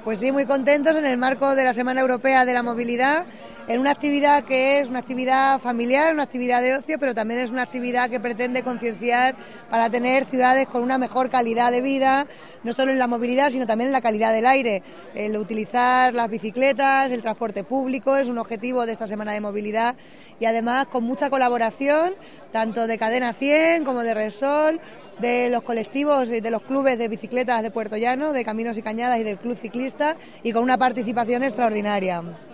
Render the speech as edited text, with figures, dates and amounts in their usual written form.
Pues sí, muy contentos en el marco de la Semana Europea de la Movilidad, en una actividad que es una actividad familiar, una actividad de ocio, pero también es una actividad que pretende concienciar para tener ciudades con una mejor calidad de vida, no solo en la movilidad, sino también en la calidad del aire. El utilizar las bicicletas, el transporte público es un objetivo de esta Semana de Movilidad y además con mucha colaboración, tanto de Cadena 100 como de Repsol, de los colectivos y de los clubes de bicicletas de Puerto Llano, de Caminos y Cañadas y del Club Ciclista, y con una participación extraordinaria.